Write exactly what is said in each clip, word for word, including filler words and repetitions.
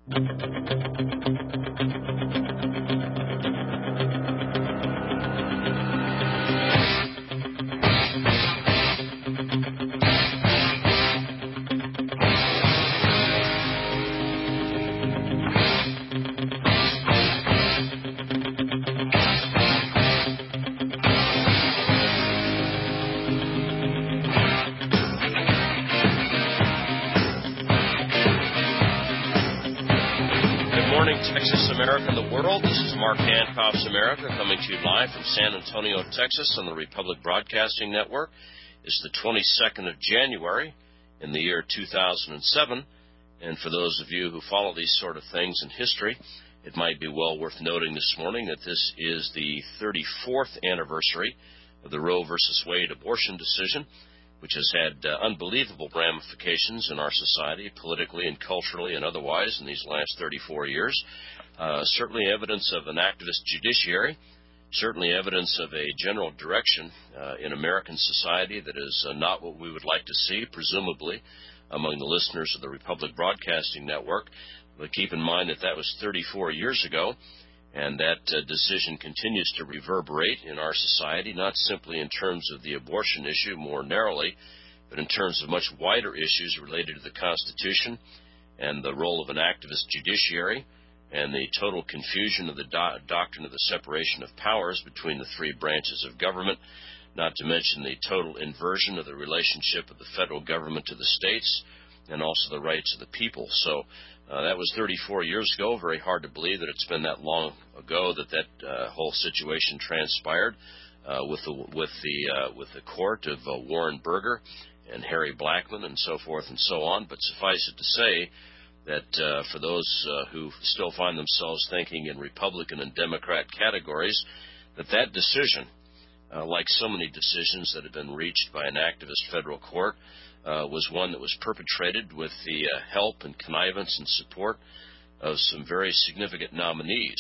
Texas, America, and the world. This is Mark Hancock's America coming to you live from San Antonio, Texas on the Republic Broadcasting Network. It's the twenty-second of January in the year two thousand seven, and for those of you who follow these sort of things in history, it might be well worth noting this morning that this is the thirty-fourth anniversary of the Roe versus Wade abortion decision, which has had uh, unbelievable ramifications in our society, politically and culturally and otherwise, in these last thirty-four years. Uh, certainly evidence of an activist judiciary, certainly evidence of a general direction uh, in American society that is uh, not what we would like to see, presumably, among the listeners of the Republic Broadcasting Network. But keep in mind that that was thirty-four years ago, and that uh, decision continues to reverberate in our society, not simply in terms of the abortion issue more narrowly, but in terms of much wider issues related to the Constitution and the role of an activist judiciary and the total confusion of the do- doctrine of the separation of powers between the three branches of government, not to mention the total inversion of the relationship of the federal government to the states and also the rights of the people. So Uh, that was thirty-four years ago. Very hard to believe that it's been that long ago that that uh, whole situation transpired uh, with the with the uh, with the court of uh, Warren Burger and Harry Blackmun and so forth and so on. But suffice it to say that uh, for those uh, who still find themselves thinking in Republican and Democrat categories, that that decision, uh, like so many decisions that have been reached by an activist federal court, Uh, was one that was perpetrated with the uh, help and connivance and support of some very significant nominees,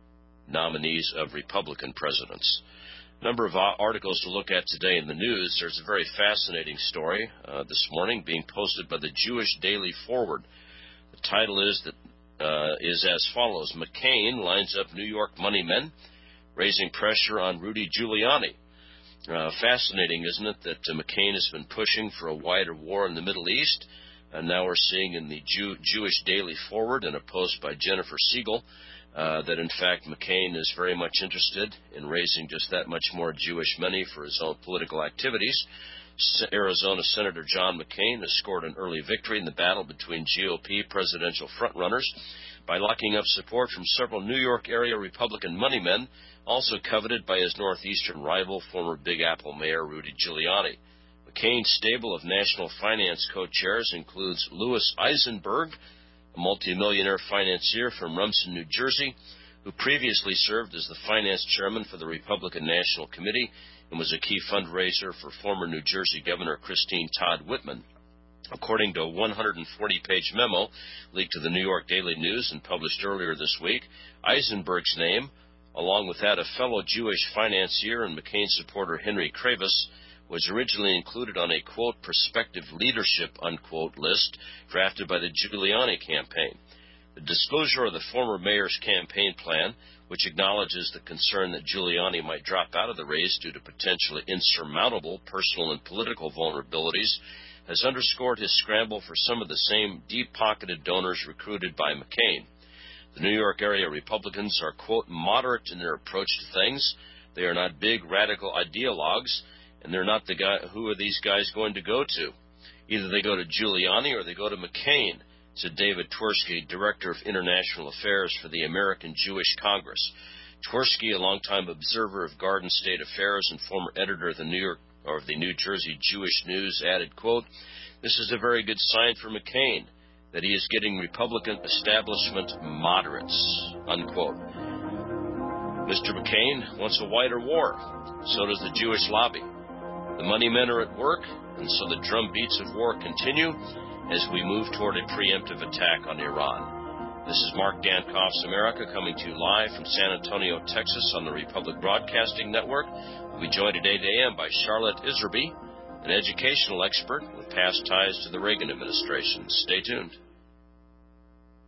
nominees of Republican presidents. A number of uh, articles to look at today in the news. There's a very fascinating story uh, this morning being posted by the Jewish Daily Forward. The title is that uh, is as follows: McCain lines up New York money men, raising pressure on Rudy Giuliani. Uh, fascinating, isn't it, that uh, McCain has been pushing for a wider war in the Middle East, and now we're seeing in the Jew- Jewish Daily Forward in a post by Jennifer Siegel uh, that, in fact, McCain is very much interested in raising just that much more Jewish money for his own political activities. S- Arizona Senator John McCain has scored an early victory in the battle between G O P presidential frontrunners by locking up support from several New York area Republican moneymen, also coveted by his northeastern rival, former Big Apple Mayor Rudy Giuliani. McCain's stable of national finance co-chairs includes Louis Eisenberg, a multimillionaire financier from Rumson, New Jersey, who previously served as the finance chairman for the Republican National Committee and was a key fundraiser for former New Jersey Governor Christine Todd Whitman. According to a one hundred forty page memo leaked to the New York Daily News and published earlier this week, Eisenberg's name, along with that of fellow Jewish financier and McCain supporter Henry Kravis, was originally included on a, quote, prospective leadership, unquote, list drafted by the Giuliani campaign. The disclosure of the former mayor's campaign plan, which acknowledges the concern that Giuliani might drop out of the race due to potentially insurmountable personal and political vulnerabilities, has underscored his scramble for some of the same deep-pocketed donors recruited by McCain. The New York area Republicans are, quote, moderate in their approach to things. They are not big, radical ideologues, and they're not the guy. Who are these guys going to go to? Either they go to Giuliani or they go to McCain, said David Twersky, Director of International Affairs for the American Jewish Congress. Twersky, a longtime observer of Garden State Affairs and former editor of the New York or the New Jersey Jewish News, added, quote, "This is a very good sign for McCain, that he is getting Republican establishment moderates," unquote. Mister McCain wants a wider war. So does the Jewish lobby. The money men are at work, and so the drumbeats of war continue as we move toward a preemptive attack on Iran. This is Mark Dankoff's America coming to you live from San Antonio, Texas on the Republic Broadcasting Network. We'll be joined at eight a.m. by Charlotte Iserby, an educational expert with past ties to the Reagan administration. Stay tuned.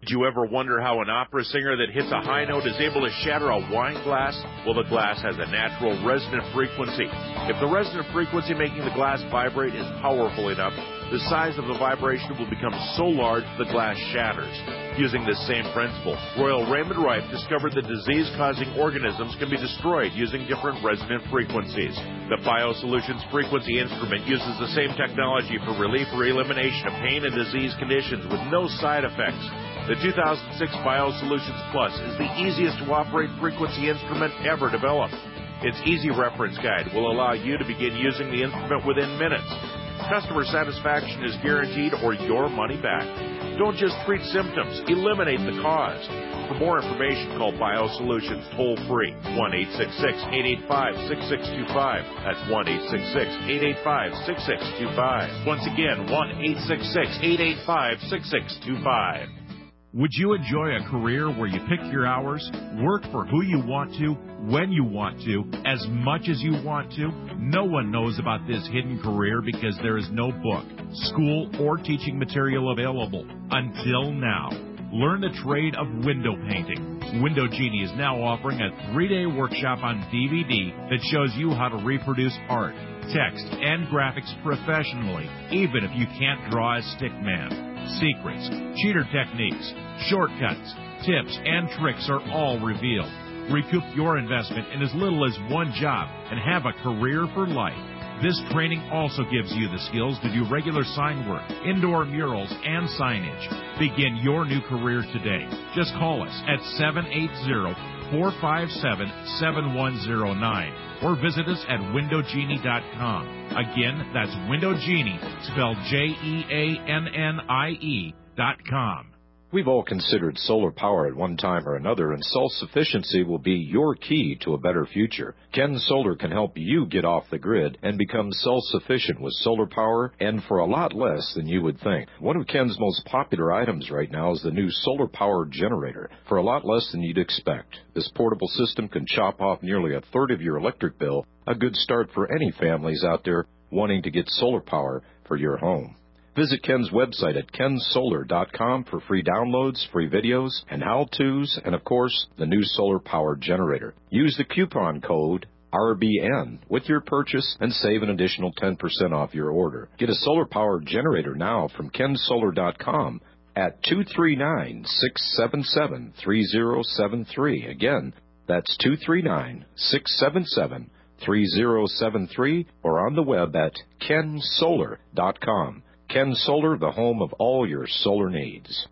Did you ever wonder how an opera singer that hits a high note is able to shatter a wine glass? Well, the glass has a natural resonant frequency. If the resonant frequency making the glass vibrate is powerful enough, the size of the vibration will become so large the glass shatters. Using this same principle, Royal Raymond Rife discovered that disease-causing organisms can be destroyed using different resonant frequencies. The BioSolutions frequency instrument uses the same technology for relief or elimination of pain and disease conditions with no side effects. The two thousand six BioSolutions Plus is the easiest to operate frequency instrument ever developed. Its easy reference guide will allow you to begin using the instrument within minutes. Customer satisfaction is guaranteed or your money back. Don't just treat symptoms, eliminate the cause. For more information, call BioSolutions toll-free, one eight six six, eight eight five, six six two five. That's one eight six six, eight eight five, six six two five. Once again, one eight six six, eight eight five, six six two five. Would you enjoy a career where you pick your hours, work for who you want to, when you want to, as much as you want to? No one knows about this hidden career because there is no book, school, or teaching material available until now. Learn the trade of window painting. Window Genie is now offering a three-day workshop on D V D that shows you how to reproduce art, text, and graphics professionally, even if you can't draw a stick man. Secrets, cheater techniques, shortcuts, tips, and tricks are all revealed. Recoup your investment in as little as one job and have a career for life. This training also gives you the skills to do regular sign work, indoor murals, and signage. Begin your new career today. Just call us at seven eight zero, four five seven, seven one zero nine or visit us at window genie dot com. Again, that's Window Genie, spelled J E A N N I E dot com. We've all considered solar power at one time or another, and self-sufficiency will be your key to a better future. Ken Solar can help you get off the grid and become self-sufficient with solar power, and for a lot less than you would think. One of Ken's most popular items right now is the new solar power generator, for a lot less than you'd expect. This portable system can chop off nearly a third of your electric bill, a good start for any families out there wanting to get solar power for your home. Visit Ken's website at ken solar dot com for free downloads, free videos, and how-tos, and of course, the new solar power generator. Use the coupon code R B N with your purchase and save an additional ten percent off your order. Get a solar power generator now from ken solar dot com at two three nine, six seven seven, three zero seven three. Again, that's two three nine, six seven seven, three zero seven three or on the web at ken solar dot com. Ken Solar, the home of all your solar needs.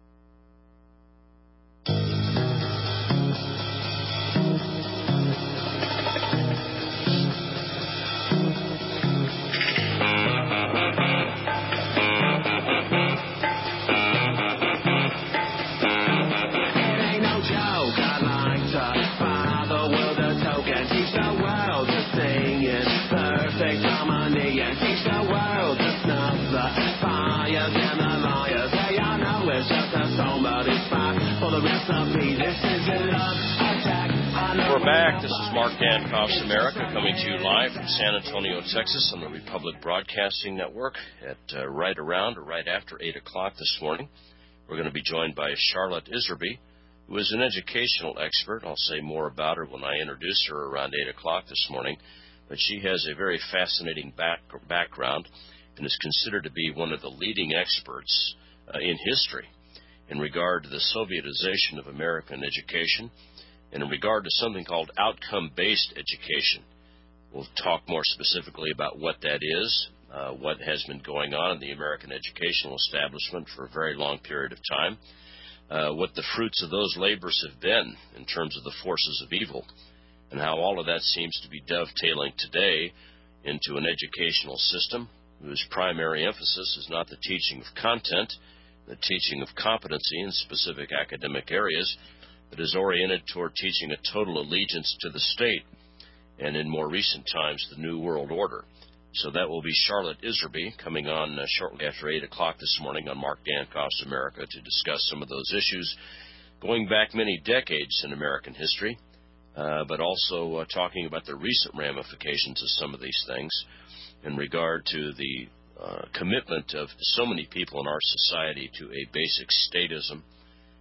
We're back. This is Mark Dankoff's America, coming to you live from San Antonio, Texas, on the Republic Broadcasting Network at uh, right around or right after eight o'clock this morning. We're going to be joined by Charlotte Iserby, who is an educational expert. I'll say more about her when I introduce her around eight o'clock this morning. But she has a very fascinating back- background and is considered to be one of the leading experts uh, in history in regard to the Sovietization of American education, and in regard to something called outcome-based education. We'll talk more specifically about what that is, uh, what has been going on in the American educational establishment for a very long period of time, uh, what the fruits of those labors have been in terms of the forces of evil, and how all of that seems to be dovetailing today into an educational system whose primary emphasis is not the teaching of content, the teaching of competency in specific academic areas, that is oriented toward teaching a total allegiance to the state, and in more recent times, the New World Order. So that will be Charlotte Iserby coming on uh, shortly after eight o'clock this morning on Mark Dankoff's America to discuss some of those issues going back many decades in American history, uh, but also uh, talking about the recent ramifications of some of these things in regard to the uh, commitment of so many people in our society to a basic statism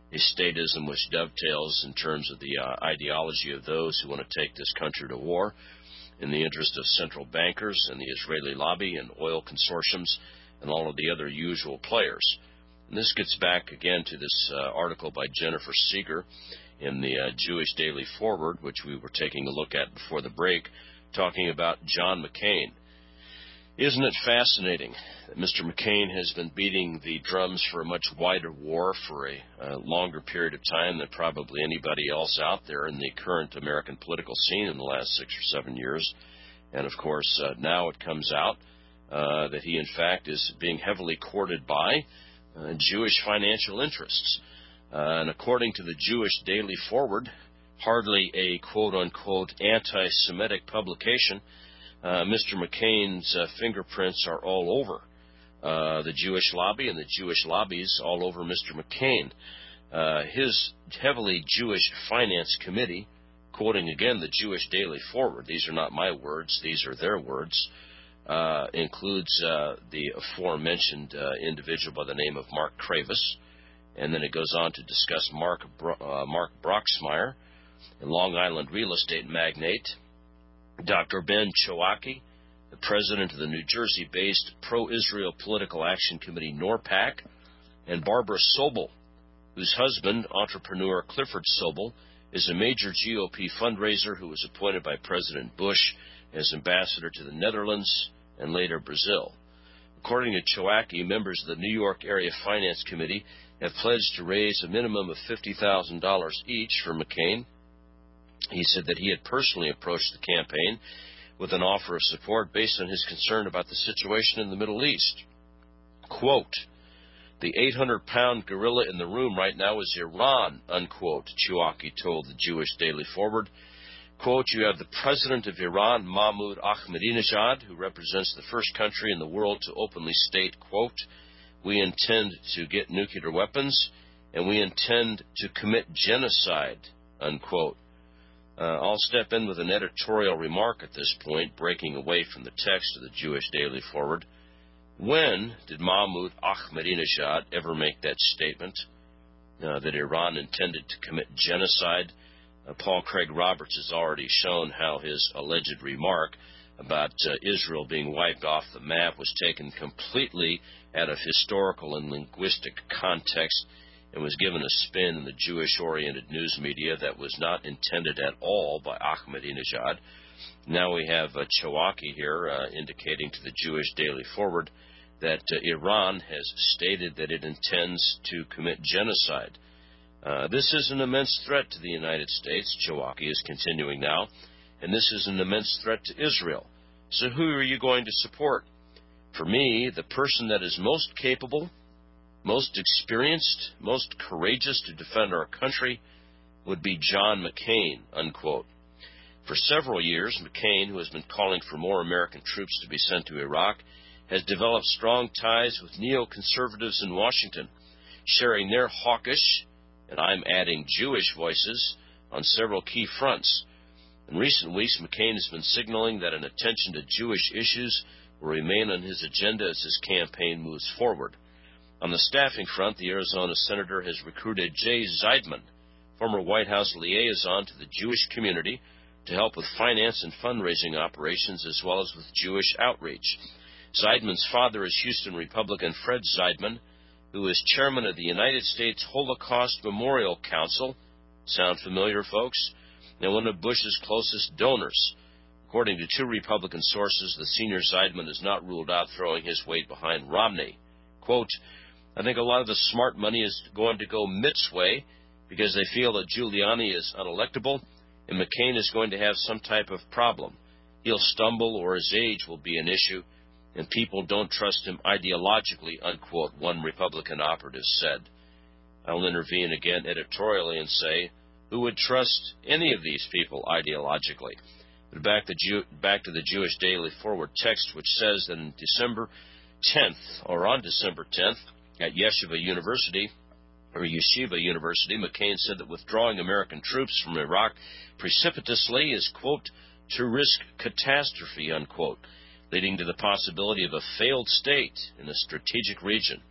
a statism which dovetails in terms of the uh, ideology of those who want to take this country to war in the interest of central bankers and the Israeli lobby and oil consortiums and all of the other usual players. And this gets back again to this uh, article by Jennifer Seeger in the uh, Jewish Daily Forward, which we were taking a look at before the break, talking about John McCain. Isn't it fascinating that Mister McCain has been beating the drums for a much wider war for a, a longer period of time than probably anybody else out there in the current American political scene in the last six or seven years? And, of course, uh, now it comes out uh, that he, in fact, is being heavily courted by uh, Jewish financial interests. Uh, and according to the Jewish Daily Forward, hardly a quote-unquote anti-Semitic publication, Uh, Mister McCain's uh, fingerprints are all over uh, the Jewish lobby and the Jewish lobbies all over Mister McCain. Uh, his heavily Jewish finance committee, quoting again the Jewish Daily Forward, these are not my words, these are their words, uh, includes uh, the aforementioned uh, individual by the name of Mark Kravis, and then it goes on to discuss Mark, Bro- uh, Mark Broxmeyer, a Long Island real estate magnate, Doctor Ben Chowaki, the president of the New Jersey-based pro-Israel Political Action Committee, NORPAC, and Barbara Sobel, whose husband, entrepreneur Clifford Sobel, is a major G O P fundraiser who was appointed by President Bush as ambassador to the Netherlands and later Brazil. According to Chowaki, members of the New York Area Finance Committee have pledged to raise a minimum of fifty thousand dollars each for McCain. He said that he had personally approached the campaign with an offer of support based on his concern about the situation in the Middle East. Quote, "The eight hundred pound gorilla in the room right now is Iran," unquote, Chowaki told the Jewish Daily Forward. Quote, "You have the president of Iran, Mahmoud Ahmadinejad, who represents the first country in the world to openly state, quote, 'We intend to get nuclear weapons, and we intend to commit genocide,' unquote. Uh, I'll step in with an editorial remark at this point, breaking away from the text of the Jewish Daily Forward. When did Mahmoud Ahmadinejad ever make that statement, uh, that Iran intended to commit genocide? Uh, Paul Craig Roberts has already shown how his alleged remark about uh, Israel being wiped off the map was taken completely out of historical and linguistic context and was given a spin in the Jewish-oriented news media that was not intended at all by Ahmadinejad. Now we have uh, Chowaki here uh, indicating to the Jewish Daily Forward that uh, Iran has stated that it intends to commit genocide. Uh, this is an immense threat to the United States, Chowaki is continuing now, and this is an immense threat to Israel. So who are you going to support? For me, the person that is most capable, most experienced, most courageous to defend our country would be John McCain, unquote. For several years, McCain, who has been calling for more American troops to be sent to Iraq, has developed strong ties with neoconservatives in Washington, sharing their hawkish, and I'm adding Jewish voices, on several key fronts. In recent weeks, McCain has been signaling that an attention to Jewish issues will remain on his agenda as his campaign moves forward. On the staffing front, the Arizona senator has recruited Jay Zeidman, former White House liaison to the Jewish community, to help with finance and fundraising operations as well as with Jewish outreach. Zeidman's father is Houston Republican Fred Zeidman, who is chairman of the United States Holocaust Memorial Council. Sound familiar, folks? And one of Bush's closest donors. According to two Republican sources, the senior Zeidman is not ruled out throwing his weight behind Romney. Quote, "I think a lot of the smart money is going to go Mitt's way because they feel that Giuliani is unelectable and McCain is going to have some type of problem. He'll stumble or his age will be an issue, and people don't trust him ideologically," unquote, one Republican operative said. I'll intervene again editorially and say, who would trust any of these people ideologically? But back to, Jew, back to the Jewish Daily Forward text, which says that on December tenth, or on December tenth, at Yeshiva University, or Yeshiva University, McCain said that withdrawing American troops from Iraq precipitously is, quote, to risk catastrophe, unquote, leading to the possibility of a failed state in a strategic region.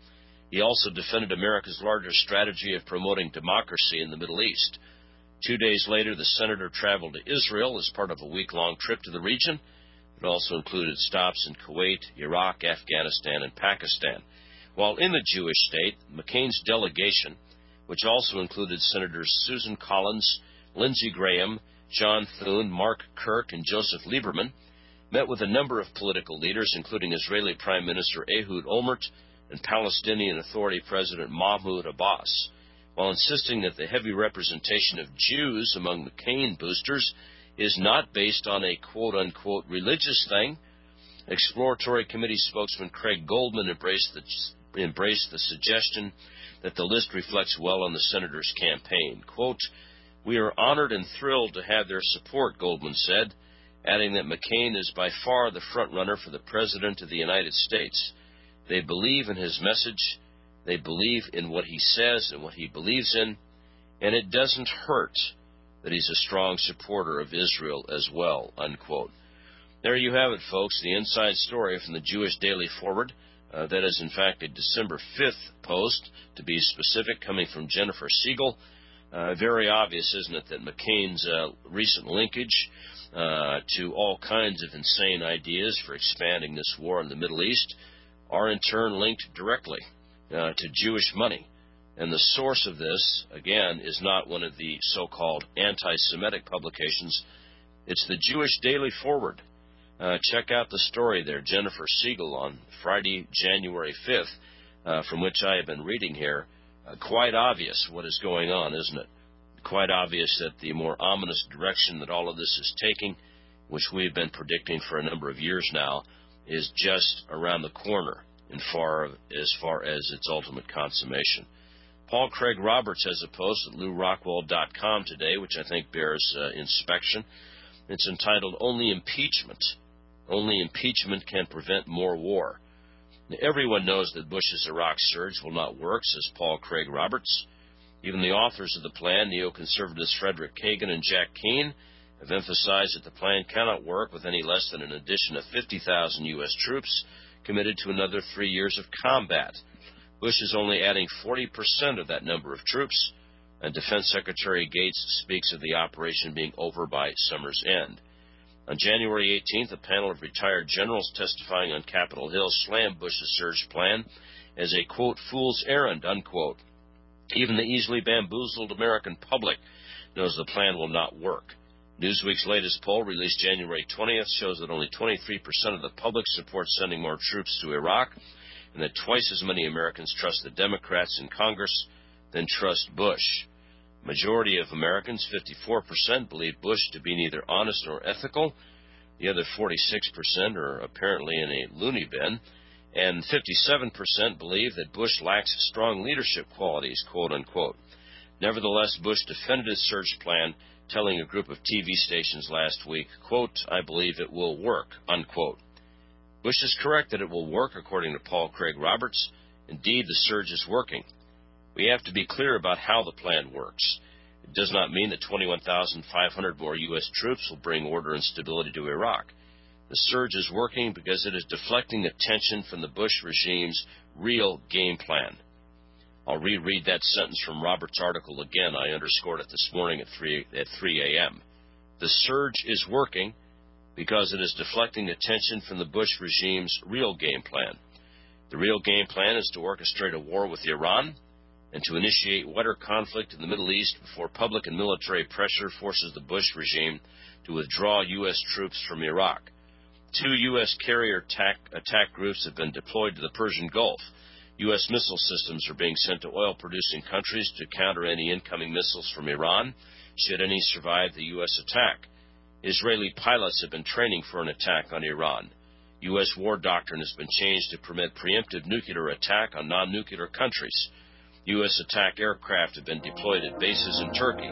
He also defended America's larger strategy of promoting democracy in the Middle East. Two days later, the senator traveled to Israel as part of a week-long trip to the region. It also included stops in Kuwait, Iraq, Afghanistan, and Pakistan. While in the Jewish state, McCain's delegation, which also included Senators Susan Collins, Lindsey Graham, John Thune, Mark Kirk, and Joseph Lieberman, met with a number of political leaders, including Israeli Prime Minister Ehud Olmert and Palestinian Authority President Mahmoud Abbas, while insisting that the heavy representation of Jews among McCain boosters is not based on a quote-unquote religious thing. Exploratory Committee spokesman Craig Goldman embraced the, embraced the suggestion that the list reflects well on the senator's campaign. Quote, "We are honored and thrilled to have their support," Goldman said, adding that McCain is by far the front-runner for the President of the United States. They believe in his message, they believe in what he says and what he believes in, and it doesn't hurt that he's a strong supporter of Israel as well, unquote. There you have it, folks, the inside story from the Jewish Daily Forward. Uh, that is, in fact, a December fifth post, to be specific, coming from Jennifer Siegel. Uh, very obvious, isn't it, that McCain's uh, recent linkage uh, to all kinds of insane ideas for expanding this war in the Middle East are in turn linked directly uh, to Jewish money. And the source of this, again, is not one of the so-called anti-Semitic publications. It's the Jewish Daily Forward. Uh, check out the story there, Jennifer Siegel, on Friday, January fifth, uh, from which I have been reading here. Uh, quite obvious what is going on, isn't it? Quite obvious that the more ominous direction that all of this is taking, which we've been predicting for a number of years now, is just around the corner in far as far as its ultimate consummation. Paul Craig Roberts has a post at Lew Rockwell dot com today, which I think bears uh, inspection. It's entitled, "Only Impeachment. Only impeachment can prevent more war." Now, everyone knows that Bush's Iraq surge will not work, says Paul Craig Roberts. Even the authors of the plan, neoconservatives Frederick Kagan and Jack Keane, have emphasized that the plan cannot work with any less than an addition of fifty thousand U S troops committed to another three years of combat. Bush is only adding forty percent of that number of troops, and Defense Secretary Gates speaks of the operation being over by summer's end. On January eighteenth, a panel of retired generals testifying on Capitol Hill slammed Bush's surge plan as a, quote, fool's errand, unquote. Even the easily bamboozled American public knows the plan will not work. Newsweek's latest poll, released January twentieth, shows that only twenty-three percent of the public support sending more troops to Iraq, and that twice as many Americans trust the Democrats in Congress than trust Bush. Majority of Americans, fifty-four percent, believe Bush to be neither honest nor ethical. The other forty-six percent are apparently in a loony bin. And fifty-seven percent believe that Bush lacks strong leadership qualities, quote unquote. Nevertheless, Bush defended his surge plan, telling a group of T V stations last week, quote, "I believe it will work," unquote. Bush is correct that it will work, according to Paul Craig Roberts. Indeed, the surge is working. We have to be clear about how the plan works. It does not mean that twenty-one thousand five hundred more U S troops will bring order and stability to Iraq. The surge is working because it is deflecting attention from the Bush regime's real game plan. I'll reread that sentence from Roberts' article again. I underscored it this morning at three a.m. The surge is working because it is deflecting attention from the Bush regime's real game plan. The real game plan is to orchestrate a war with Iran and to initiate wider conflict in the Middle East before public and military pressure forces the Bush regime to withdraw U S troops from Iraq. Two U S carrier attack, attack groups have been deployed to the Persian Gulf. U S missile systems are being sent to oil-producing countries to counter any incoming missiles from Iran, should any survive the U S attack. Israeli pilots have been training for an attack on Iran. U S war doctrine has been changed to permit preemptive nuclear attack on non-nuclear countries. U S attack aircraft have been deployed at bases in Turkey.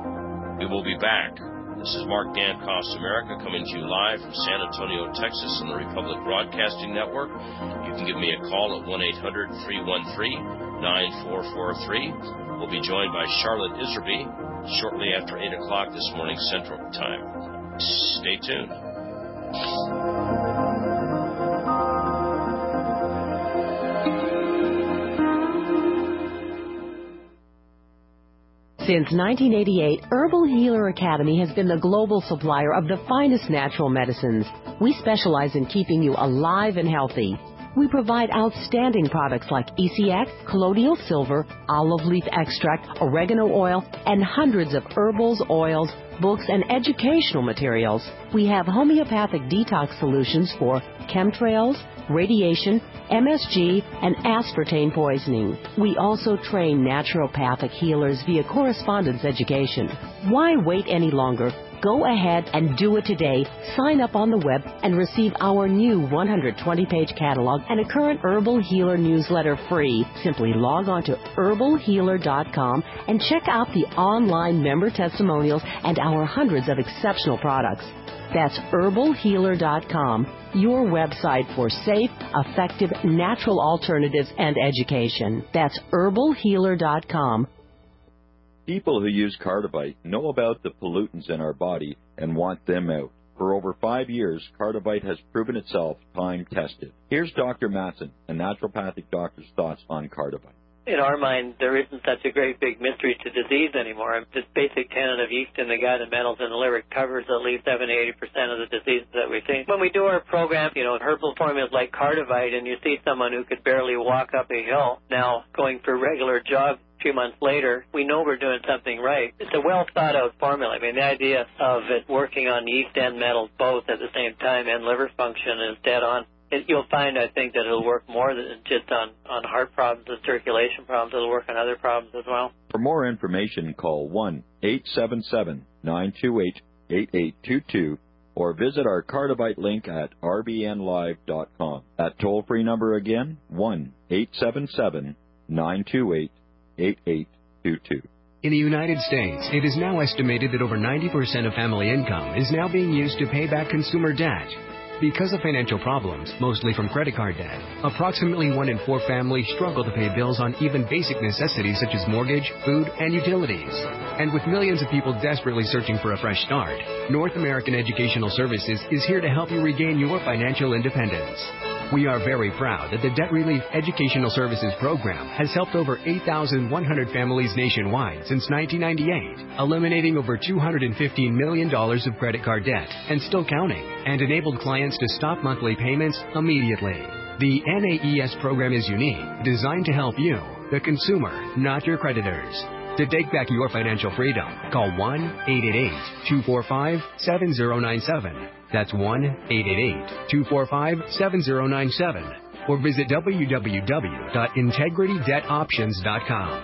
We will be back. This is Mark Dankoff's America, coming to you live from San Antonio, Texas on the Republic Broadcasting Network. You can give me a call at one eight hundred three one three nine four four three. We'll be joined by Charlotte Iserby shortly after eight o'clock this morning Central Time. Stay tuned. Since nineteen eighty-eight, Herbal Healer Academy has been the global supplier of the finest natural medicines. We specialize in keeping you alive and healthy. We provide outstanding products like E C X, colloidal silver, olive leaf extract, oregano oil, and hundreds of herbals, oils, books, and educational materials. We have homeopathic detox solutions for chemtrails, radiation, M S G, and aspartame poisoning. We also train naturopathic healers via correspondence education. Why wait any longer? Go ahead and do it today. Sign up on the web and receive our new one hundred twenty page catalog and a current Herbal Healer newsletter free. Simply log on to herbal healer dot com and check out the online member testimonials and our hundreds of exceptional products. That's herbal healer dot com, your website for safe, effective, natural alternatives and education. That's herbal healer dot com. People who use Cardivite know about the pollutants in our body and want them out. For over five years, Cardivite has proven itself time-tested. Here's Doctor Matson, a naturopathic doctor's thoughts on Cardivite. In our mind, there isn't such a great big mystery to disease anymore. This basic tenet of yeast in the gut and metals in the liver covers at least seventy to eighty percent of the diseases that we see. When we do our program, you know, herbal formulas like Cardivite, and you see someone who could barely walk up a hill now going for a regular jog a few months later, we know we're doing something right. It's a well-thought-out formula. I mean, the idea of it working on yeast and metals both at the same time and liver function is dead on. It, you'll find, I think, that it'll work more than just on, on heart problems and circulation problems. It'll work on other problems as well. For more information, call one eight seven seven, nine two eight, eight eight two two or visit our Cardivite link at r b n live dot com. That toll-free number again, one eight seven seven, nine two eight, eight eight two two. In the United States, it is now estimated that over ninety percent of family income is now being used to pay back consumer debt. Because of financial problems, mostly from credit card debt, approximately one in four families struggle to pay bills on even basic necessities such as mortgage, food, and utilities. And with millions of people desperately searching for a fresh start, North American Educational Services is here to help you regain your financial independence. We are very proud that the Debt Relief Educational Services Program has helped over eight thousand one hundred families nationwide since nineteen ninety-eight, eliminating over two hundred fifteen million dollars of credit card debt and still counting, and enabled clients to stop monthly payments immediately. The N A E S program is unique, designed to help you, the consumer, not your creditors. To take back your financial freedom, call one eight eight eight, two four five, seven zero nine seven. That's one eight eight eight, two four five, seven zero nine seven. Or visit w w w dot integrity debt options dot com.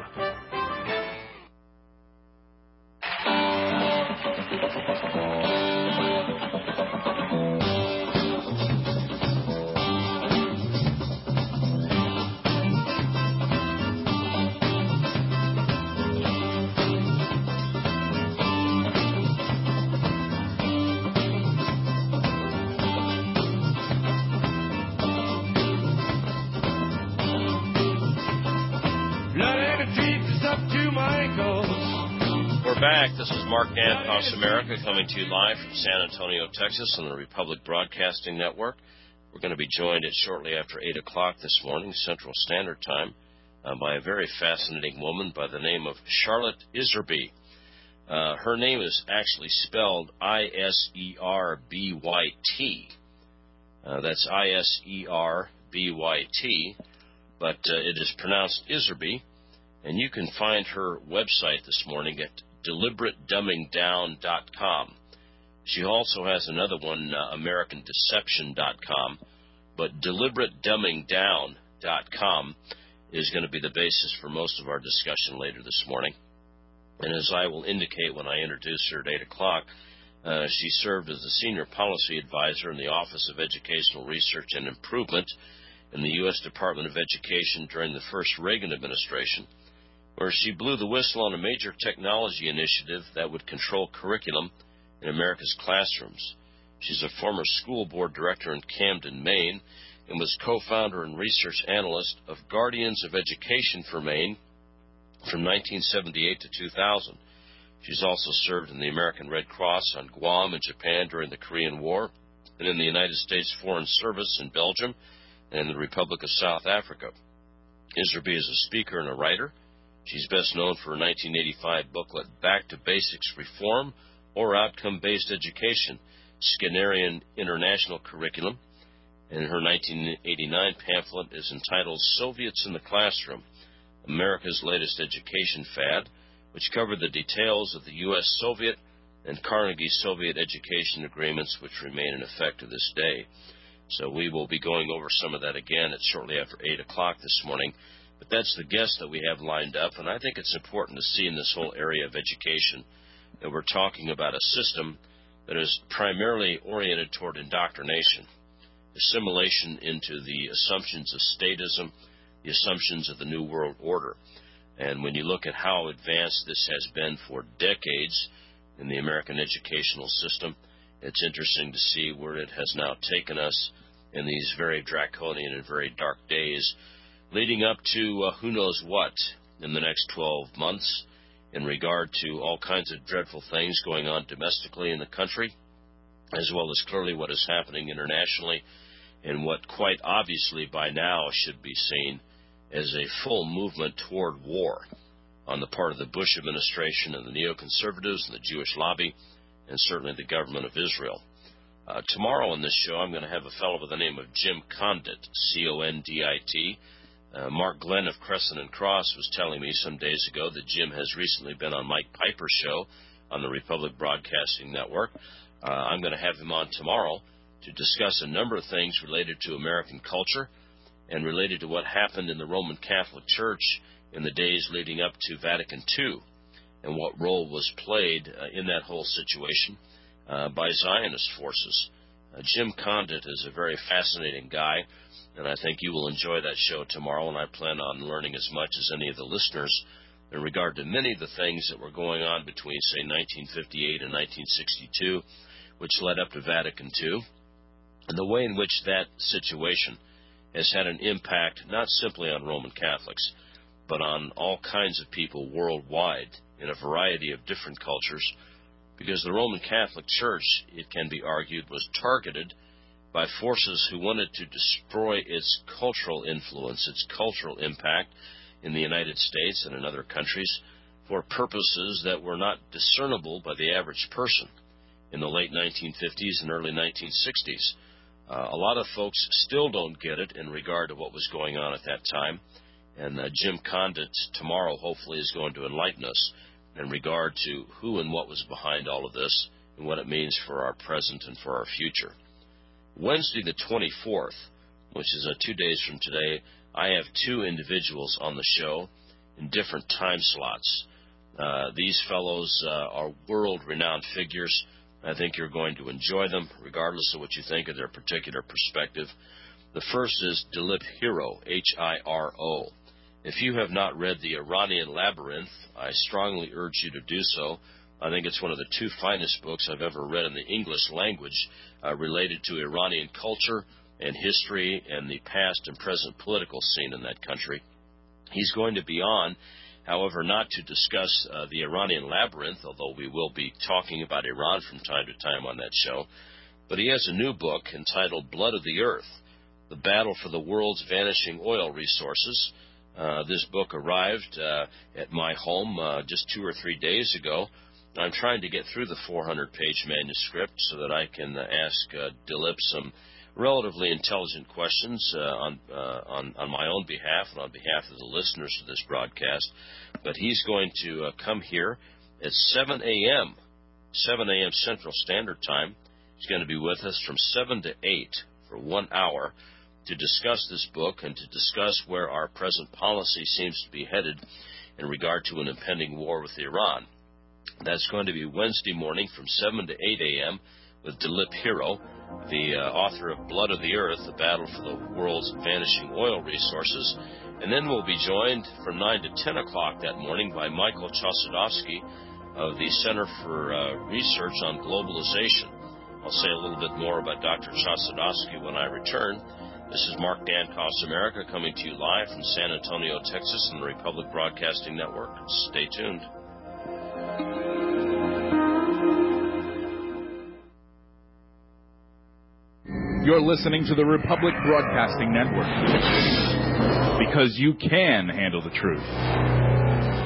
Back. This is Mark Danfoss America coming to you live from San Antonio, Texas on the Republic Broadcasting Network. We're going to be joined at shortly after eight o'clock this morning, Central Standard Time, uh, by a very fascinating woman by the name of Charlotte Iserby. Uh, her name is actually spelled I S E R B Y T. Uh, that's I S E R B Y T, but uh, it is pronounced Iserby, and you can find her website this morning at deliberate dumbing down dot com. She also has another one, uh, american deception dot com, but deliberate dumbing down dot com is going to be the basis for most of our discussion later this morning. And as I will indicate when I introduce her at eight o'clock, uh, she served as the Senior Policy Advisor in the Office of Educational Research and Improvement in the U S Department of Education during the first Reagan administration, where she blew the whistle on a major technology initiative that would control curriculum in America's classrooms. She's a former school board director in Camden, Maine, and was co-founder and research analyst of Guardians of Education for Maine from nineteen seventy-eight to two thousand. She's also served in the American Red Cross on Guam and Japan during the Korean War, and in the United States Foreign Service in Belgium and in the Republic of South Africa. Iserby is a speaker and a writer. She's best known for her nineteen eighty-five booklet, Back to Basics Reform or Outcome-Based Education, Skinnerian International Curriculum. And her nineteen eighty-nine pamphlet is entitled Soviets in the Classroom, America's Latest Education Fad, which covered the details of the U S Soviet and Carnegie Soviet education agreements which remain in effect to this day. So we will be going over some of that again. It's shortly after eight o'clock this morning. But that's the guest that we have lined up, and I think it's important to see in this whole area of education that we're talking about a system that is primarily oriented toward indoctrination, assimilation into the assumptions of statism, the assumptions of the New World Order. And when you look at how advanced this has been for decades in the American educational system, it's interesting to see where it has now taken us in these very draconian and very dark days, leading up to uh, who knows what in the next twelve months in regard to all kinds of dreadful things going on domestically in the country, as well as clearly what is happening internationally, and what quite obviously by now should be seen as a full movement toward war on the part of the Bush administration and the neoconservatives and the Jewish lobby, and certainly the government of Israel. Uh, tomorrow on this show, I'm going to have a fellow by the name of Jim Condit, C O N D I T. Uh, Mark Glenn of Crescent and Cross was telling me some days ago that Jim has recently been on Mike Piper's show on the Republic Broadcasting Network. Uh, I'm going to have him on tomorrow to discuss a number of things related to American culture and related to what happened in the Roman Catholic Church in the days leading up to Vatican Two and what role was played uh, in that whole situation uh, by Zionist forces. Uh, Jim Condit is a very fascinating guy, and I think you will enjoy that show tomorrow, and I plan on learning as much as any of the listeners in regard to many of the things that were going on between, say, nineteen fifty-eight and nineteen sixty-two, which led up to Vatican Two, and the way in which that situation has had an impact not simply on Roman Catholics, but on all kinds of people worldwide in a variety of different cultures, because the Roman Catholic Church, it can be argued, was targeted by forces who wanted to destroy its cultural influence, its cultural impact in the United States and in other countries for purposes that were not discernible by the average person in the late nineteen fifties and early nineteen sixties. Uh, a lot of folks still don't get it in regard to what was going on at that time, and uh, Jim Condit tomorrow hopefully is going to enlighten us in regard to who and what was behind all of this and what it means for our present and for our future. Wednesday the twenty-fourth, which is uh, two days from today, I have two individuals on the show in different time slots. Uh, these fellows uh, are world-renowned figures. I think you're going to enjoy them, regardless of what you think of their particular perspective. The first is Dilip Hiro, H I R O. If you have not read The Iranian Labyrinth, I strongly urge you to do so. I think it's one of the two finest books I've ever read in the English language uh, related to Iranian culture and history and the past and present political scene in that country. He's going to be on, however, not to discuss uh, the Iranian Labyrinth, although we will be talking about Iran from time to time on that show, but he has a new book entitled Blood of the Earth, The Battle for the World's Vanishing Oil Resources. Uh, this book arrived uh, at my home uh, just two or three days ago. I'm trying to get through the four hundred page manuscript so that I can uh, ask uh, Dilip some relatively intelligent questions uh, on, uh, on on my own behalf and on behalf of the listeners to this broadcast. But he's going to uh, come here at seven a.m., seven a.m. Central Standard Time. He's going to be with us from seven to eight for one hour to discuss this book and to discuss where our present policy seems to be headed in regard to an impending war with Iran. That's going to be Wednesday morning from seven to eight a.m. with Dilip Hiro, the uh, author of Blood of the Earth, The Battle for the World's Vanishing Oil Resources. And then we'll be joined from nine to ten o'clock that morning by Michael Chossudovsky of the Center for uh, Research on Globalization. I'll say a little bit more about Doctor Chossudovsky when I return. This is Mark Dankoff's America coming to you live from San Antonio, Texas on the Republic Broadcasting Network. Stay tuned. You're listening to the Republic Broadcasting Network, because you can handle the truth.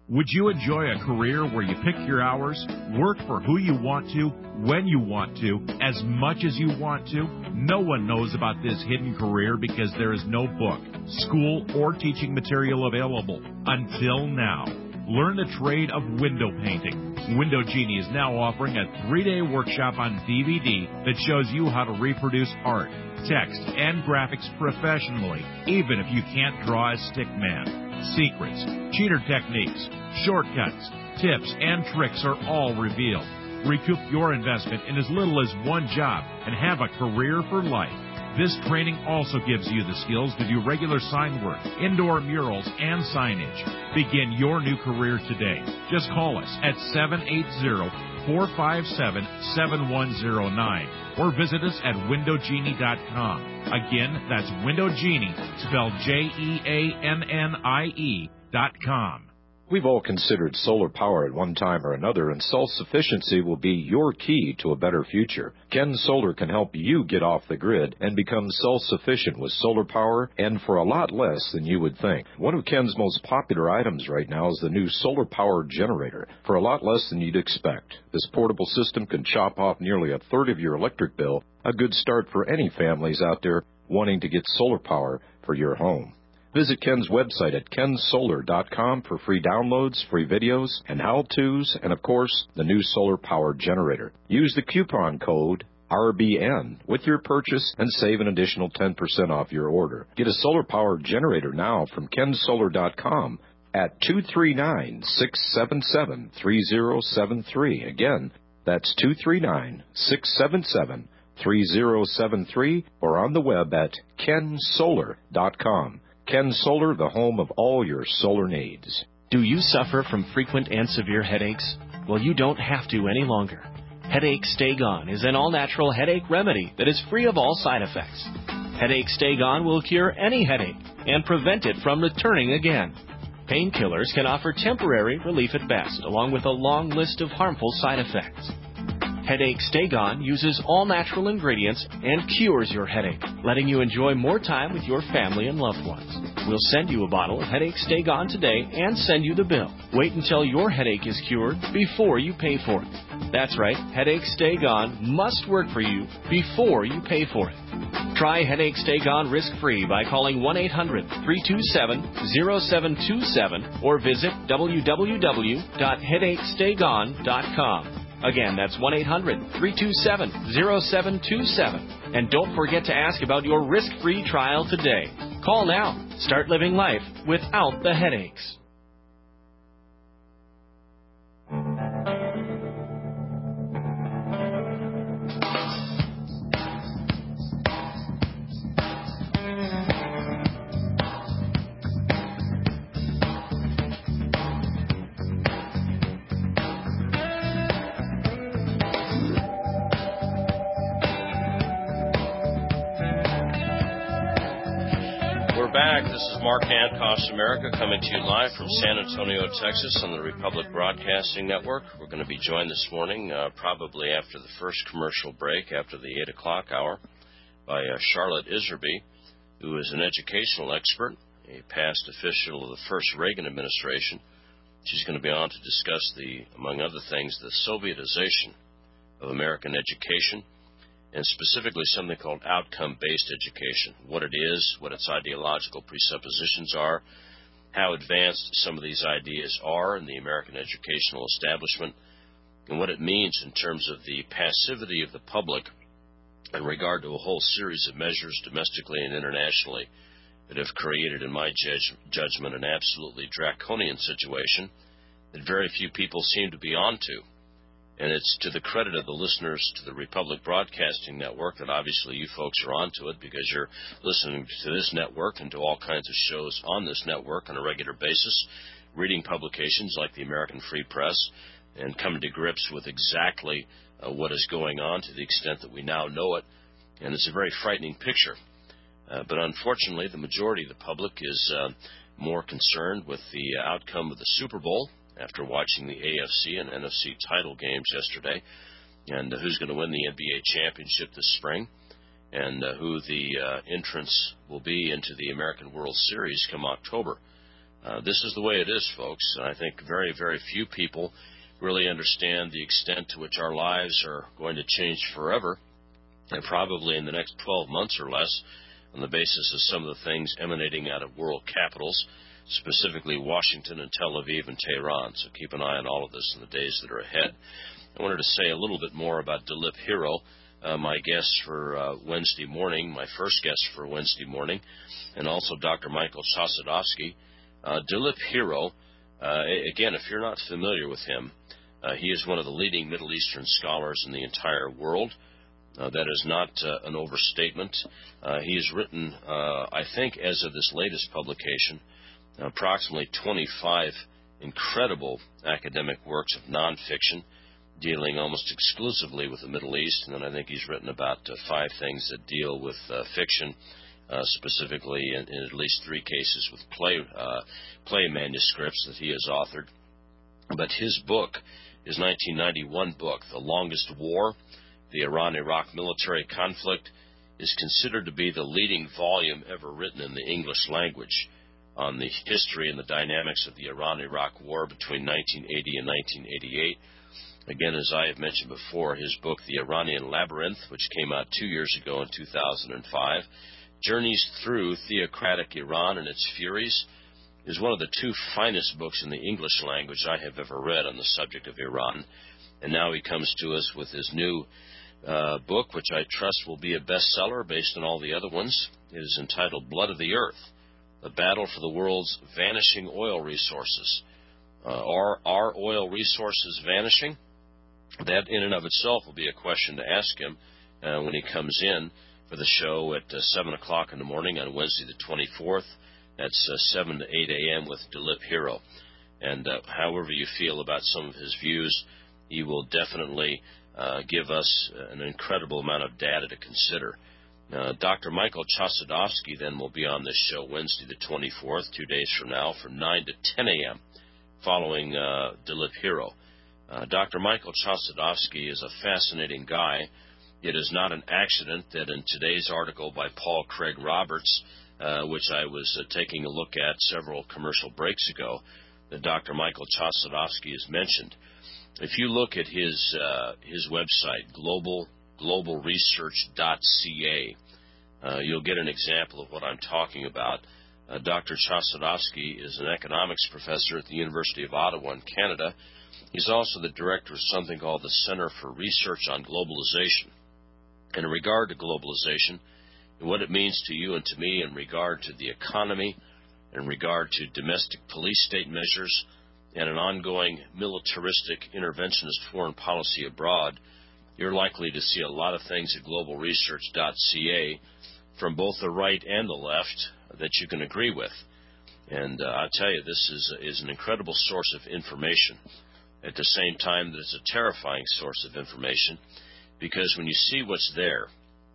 Would you enjoy a career where you pick your hours, work for who you want to, when you want to, as much as you want to? No one knows about this hidden career because there is no book, school, or teaching material available until now. Learn the trade of window painting. Window Genie is now offering a three-day workshop on D V D that shows you how to reproduce art, text, and graphics professionally, even if you can't draw a stick man. Secrets, cheater techniques, shortcuts, tips, and tricks are all revealed. Recoup your investment in as little as one job and have a career for life. This training also gives you the skills to do regular sign work, indoor murals, and signage. Begin your new career today. Just call us at seven eight zero, four five seven, seven one zero nine or visit us at window genie dot com. Again, that's Window Genie, spelled J E A N N I E dot com. We've all considered solar power at one time or another, and self-sufficiency will be your key to a better future. Ken Solar can help you get off the grid and become self-sufficient with solar power, and for a lot less than you would think. One of Ken's most popular items right now is the new solar power generator, for a lot less than you'd expect. This portable system can chop off nearly a third of your electric bill, a good start for any families out there wanting to get solar power for your home. Visit Ken's website at ken solar dot com for free downloads, free videos, and how-tos, and, of course, the new solar power generator. Use the coupon code R B N with your purchase and save an additional ten percent off your order. Get a solar power generator now from ken solar dot com at two three nine, six seven seven, three zero seven three. Again, that's two three nine, six seven seven, three zero seven three, or on the web at ken solar dot com. Ken Solar, the home of all your solar needs. Do you suffer from frequent and severe headaches? Well, you don't have to any longer. Headache Stay Gone is an all-natural headache remedy that is free of all side effects. Headache Stay Gone will cure any headache and prevent it from returning again. Painkillers can offer temporary relief at best, along with a long list of harmful side effects. Headache Stay Gone uses all-natural ingredients and cures your headache, letting you enjoy more time with your family and loved ones. We'll send you a bottle of Headache Stay Gone today and send you the bill. Wait until your headache is cured before you pay for it. That's right, Headache Stay Gone must work for you before you pay for it. Try Headache Stay Gone risk-free by calling one eight hundred, three two seven, zero seven two seven or visit w w w dot headache stay gone dot com. Again, that's one eight hundred, three two seven, zero seven two seven. And don't forget to ask about your risk-free trial today. Call now. Start living life without the headaches. This is Mark Hancock's America coming to you live from San Antonio, Texas on the Republic Broadcasting Network. We're going to be joined this morning, uh, probably after the first commercial break, after the eight o'clock hour, by uh, Charlotte Iserby, who is an educational expert, a past official of the first Reagan administration. She's going to be on to discuss, the, among other things, the Sovietization of American education, and specifically something called outcome-based education, what it is, what its ideological presuppositions are, how advanced some of these ideas are in the American educational establishment, and what it means in terms of the passivity of the public in regard to a whole series of measures domestically and internationally that have created, in my judge, judgment, an absolutely draconian situation that very few people seem to be onto. And it's to the credit of the listeners to the Republic Broadcasting Network that obviously you folks are onto it because you're listening to this network and to all kinds of shows on this network on a regular basis, reading publications like the American Free Press, and coming to grips with exactly uh, what is going on to the extent that we now know it. And it's a very frightening picture. Uh, but unfortunately, the majority of the public is uh, more concerned with the outcome of the Super Bowl after watching the A F C and N F C title games yesterday, and uh, who's going to win the N B A championship this spring, and uh, who the uh, entrants will be into the American World Series come October. Uh, this is the way it is, folks. I think very, very few people really understand the extent to which our lives are going to change forever, and probably in the next twelve months or less, on the basis of some of the things emanating out of world capitals, specifically Washington and Tel Aviv and Tehran. So keep an eye on all of this in the days that are ahead. I wanted to say a little bit more about Dilip Hero, uh, my guest for uh, Wednesday morning, my first guest for Wednesday morning, and also Doctor Michael Chossudovsky. Uh, Dilip Hero, uh, again, if you're not familiar with him, uh, he is one of the leading Middle Eastern scholars in the entire world. Uh, that is not uh, an overstatement. Uh, he has written, uh, I think, as of this latest publication, approximately twenty-five incredible academic works of nonfiction dealing almost exclusively with the Middle East. And then I think he's written about uh, five things that deal with uh, fiction, uh, specifically in, in at least three cases with play, uh, play manuscripts that he has authored. But his book, his nineteen ninety-one book, The Longest War, The Iran-Iraq Military Conflict, is considered to be the leading volume ever written in the English language on the history and the dynamics of the Iran-Iraq War between nineteen eighty and nineteen eighty-eight. Again, as I have mentioned before, his book, The Iranian Labyrinth, which came out two years ago in two thousand five, journeys through theocratic Iran and its furies, is one of the two finest books in the English language I have ever read on the subject of Iran. And now he comes to us with his new uh, book, which I trust will be a bestseller based on all the other ones. It is entitled Blood of the Earth, The Battle for the World's Vanishing Oil Resources. Uh, are, are oil resources vanishing? That in and of itself will be a question to ask him uh, when he comes in for the show at uh, seven o'clock in the morning on Wednesday the twenty-fourth. That's uh, seven to eight a.m. with Dilip Hero. And uh, however you feel about some of his views, he will definitely uh, give us an incredible amount of data to consider. Uh, Doctor Michael Chossudovsky then will be on this show Wednesday the twenty-fourth, two days from now, from nine to ten a.m., following uh, Dilip Hero. Uh, Doctor Michael Chossudovsky is a fascinating guy. It is not an accident that in today's article by Paul Craig Roberts, uh, which I was uh, taking a look at several commercial breaks ago, that Doctor Michael Chossudovsky is mentioned. If you look at his uh, his website, global global research dot c a, uh, you'll get an example of what I'm talking about. Uh, Doctor Chossudovsky is an economics professor at the University of Ottawa in Canada. He's also the director of something called the Center for Research on Globalization. And in regard to globalization, and what it means to you and to me in regard to the economy, in regard to domestic police state measures, and an ongoing militaristic interventionist foreign policy abroad, you're likely to see a lot of things at global research dot c a from both the right and the left that you can agree with. And uh, I'll tell you, this is, is an incredible source of information. At the same time that it's a terrifying source of information, because when you see what's there,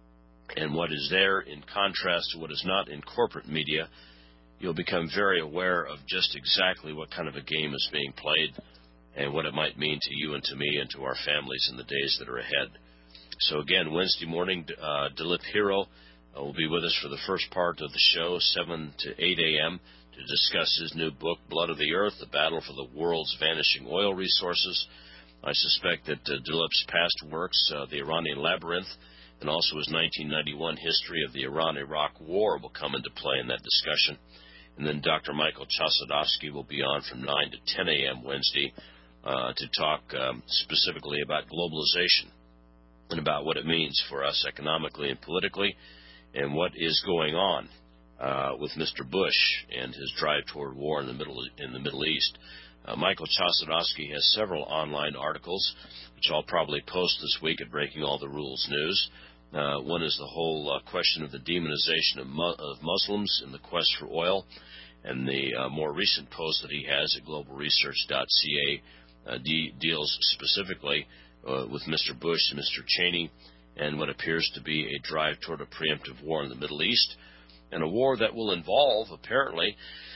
and what is there in contrast to what is not in corporate media, you'll become very aware of just exactly what kind of a game is being played and what it might mean to you and to me and to our families in the days that are ahead. So again, Wednesday morning, uh, Dilip Hero uh, will be with us for the first part of the show, seven to eight a.m., to discuss his new book, Blood of the Earth, The Battle for the World's Vanishing Oil Resources. I suspect that uh, Dilip's past works, uh, The Iranian Labyrinth, and also his nineteen ninety-one history of the Iran-Iraq War will come into play in that discussion. And then Doctor Michael Chossudovsky will be on from nine to ten a.m. Wednesday uh, to talk um, specifically about globalization and about what it means for us economically and politically and what is going on uh, with Mister Bush and his drive toward war in the Middle, in the Middle East. Uh, Michael Chossudovsky has several online articles, which I'll probably post this week at Breaking All the Rules News. Uh, one is the whole uh, question of the demonization of, mu- of Muslims in the quest for oil, and the uh, more recent post that he has at global research dot c a uh, de- deals specifically uh, with Mister Bush and Mister Cheney and what appears to be a drive toward a preemptive war in the Middle East, and a war that will involve, apparently,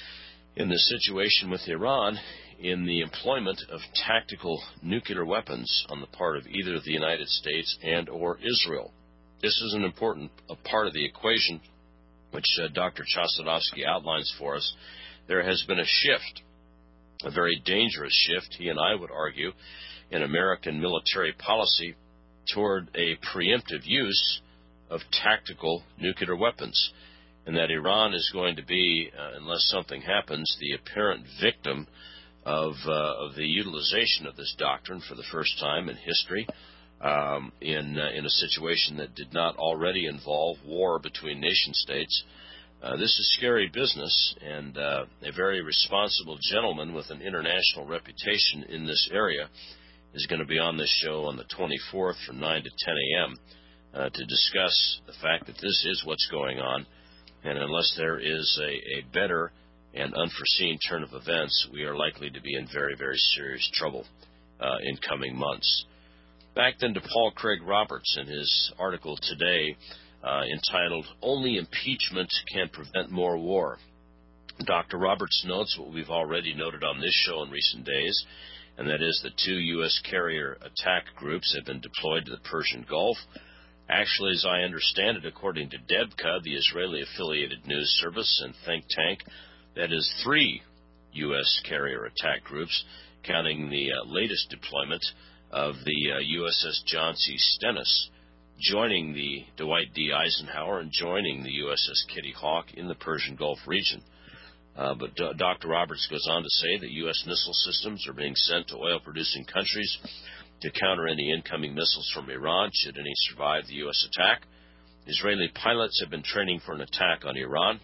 in the situation with Iran, in the employment of tactical nuclear weapons on the part of either the United States and or Israel. This is an important a part of the equation which uh, Doctor Chossudovsky outlines for us there has been a shift, a very dangerous shift, he and I would argue, in American military policy toward a preemptive use of tactical nuclear weapons, and that Iran is going to be, uh, unless something happens, the apparent victim of, uh, of the utilization of this doctrine for the first time in history, um, in, uh, in a situation that did not already involve war between nation states. Uh, this is scary business, and uh, a very responsible gentleman with an international reputation in this area is going to be on this show on the twenty-fourth from nine to ten a.m. Uh, to discuss the fact that this is what's going on, and unless there is a, a better and unforeseen turn of events, we are likely to be in very, very serious trouble uh, in coming months. Back then to Paul Craig Roberts in his article today uh, entitled, "Only Impeachment Can Prevent More War." Doctor Roberts notes what we've already noted on this show in recent days, and that is that two U S carrier attack groups have been deployed to the Persian Gulf. Actually, as I understand it, according to Debka, the Israeli-affiliated news service and think tank, that is three U S carrier attack groups, counting the uh, latest deployment of the uh, U S S John C. Stennis, joining the Dwight D. Eisenhower and joining the U S S Kitty Hawk in the Persian Gulf region. Uh, but D- Doctor Roberts goes on to say that U S missile systems are being sent to oil-producing countries to counter any incoming missiles from Iran should any survive the U S attack. Israeli pilots have been training for an attack on Iran.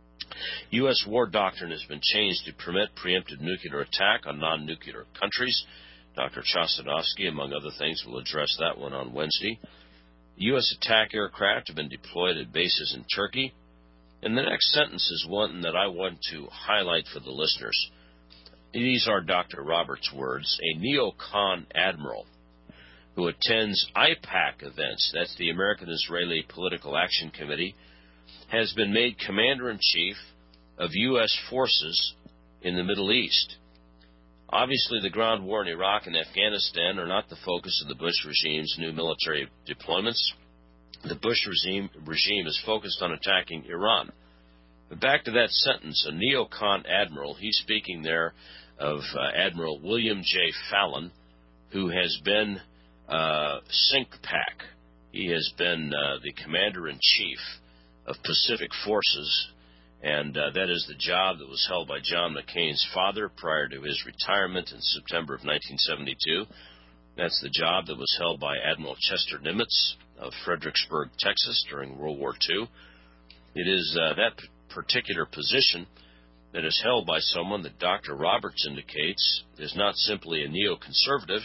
U S war doctrine has been changed to permit preemptive nuclear attack on non-nuclear countries. Doctor Chossudovsky, among other things, will address that one on Wednesday. U S attack aircraft have been deployed at bases in Turkey. And the next sentence is one that I want to highlight for the listeners. These are Doctor Roberts' words. A neocon admiral who attends I PAC events, that's the American-Israeli Political Action Committee, has been made commander-in-chief of U S forces in the Middle East. Obviously, the ground war in Iraq and Afghanistan are not the focus of the Bush regime's new military deployments. The Bush regime, regime is focused on attacking Iran. But back to that sentence, a neocon admiral, he's speaking there of uh, Admiral William J. Fallon, who has been uh, CINCPAC. He has been uh, the commander-in-chief of Pacific Forces, and uh, that is the job that was held by John McCain's father prior to his retirement in September of nineteen seventy-two. That's the job that was held by Admiral Chester Nimitz of Fredericksburg, Texas, during World War Two. It is uh, that particular position that is held by someone that Doctor Roberts indicates is not simply a neoconservative,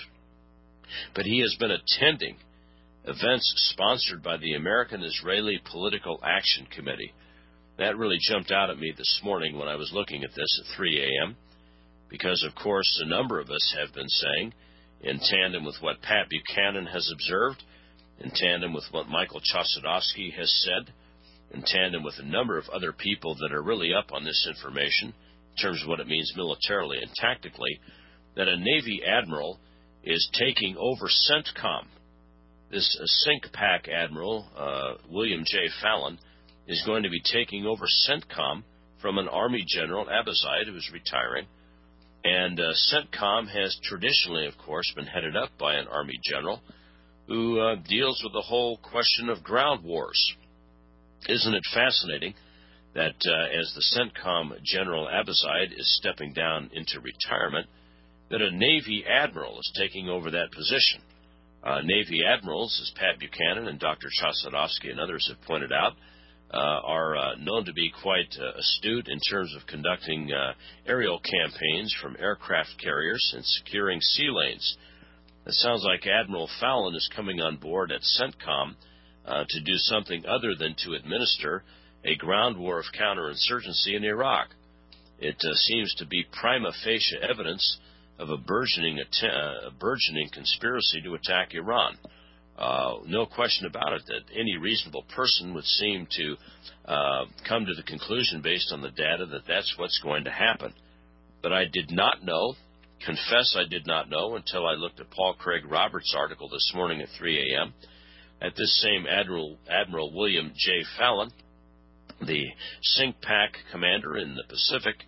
but he has been attending events sponsored by the American-Israeli Political Action Committee. That really jumped out at me this morning when I was looking at this at three a.m., because, of course, a number of us have been saying, in tandem with what Pat Buchanan has observed, in tandem with what Michael Chossudovsky has said, in tandem with a number of other people that are really up on this information in terms of what it means militarily and tactically, that a Navy admiral is taking over CENTCOM. This uh, CINCPAC admiral, uh, William J. Fallon, is going to be taking over CENTCOM from an Army General, Abizaid, who is retiring. And uh, CENTCOM has traditionally, of course, been headed up by an Army General who uh, deals with the whole question of ground wars. Isn't it fascinating that uh, as the CENTCOM General Abizaid is stepping down into retirement, that a Navy admiral is taking over that position? Uh, Navy admirals, as Pat Buchanan and Doctor Chossudovsky and others have pointed out, uh, are uh, known to be quite uh, astute in terms of conducting uh, aerial campaigns from aircraft carriers and securing sea lanes. It sounds like Admiral Fallon is coming on board at CENTCOM uh, to do something other than to administer a ground war of counterinsurgency in Iraq. It uh, seems to be prima facie evidence of a burgeoning, att- uh, a burgeoning conspiracy to attack Iran. Uh, no question about it that any reasonable person would seem to uh, come to the conclusion based on the data that that's what's going to happen. But I did not know, confess I did not know until I looked at Paul Craig Roberts' article this morning at three a.m. At this same Admiral, Admiral William J. Fallon, the CINCPAC commander in the Pacific,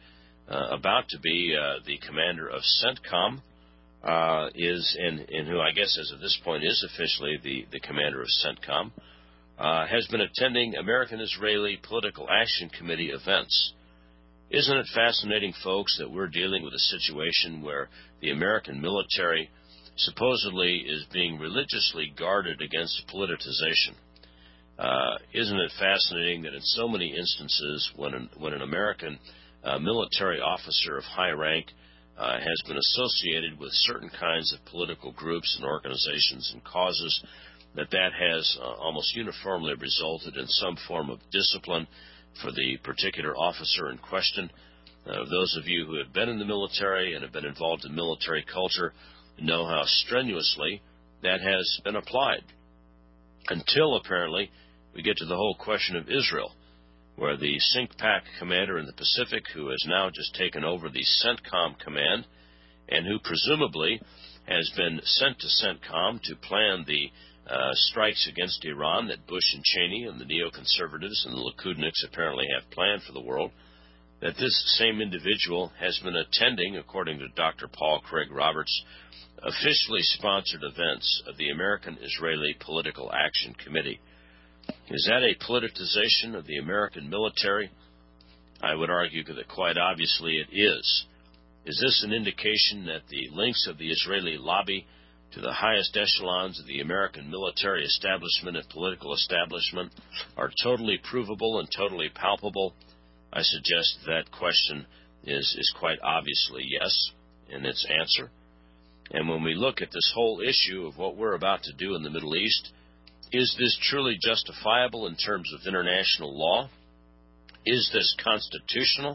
uh, about to be uh, the commander of CENTCOM, uh, is, and, and who I guess as of this point is officially the, the commander of CENTCOM, uh, has been attending American-Israeli Political Action Committee events. Isn't it fascinating, folks, that we're dealing with a situation where the American military supposedly is being religiously guarded against politicization? Uh, isn't it fascinating that in so many instances when an, when an American uh, military officer of high rank uh, has been associated with certain kinds of political groups and organizations and causes, that that has uh, almost uniformly resulted in some form of discipline for the particular officer in question? Uh, those of you who have been in the military and have been involved in military culture know how strenuously that has been applied. Until, apparently, we get to the whole question of Israel, where the CINCPAC commander in the Pacific, who has now just taken over the CENTCOM command, and who presumably has been sent to CENTCOM to plan the uh, strikes against Iran that Bush and Cheney and the neoconservatives and the Likudniks apparently have planned for the world, that this same individual has been attending, according to Doctor Paul Craig Roberts, officially sponsored events of the American-Israeli Political Action Committee. Is that a politicization of the American military? I would argue that quite obviously it is. Is this an indication that the links of the Israeli lobby to the highest echelons of the American military establishment and political establishment are totally provable and totally palpable? I suggest that question is, is quite obviously yes in its answer. And when we look at this whole issue of what we're about to do in the Middle East, is this truly justifiable in terms of international law? Is this constitutional?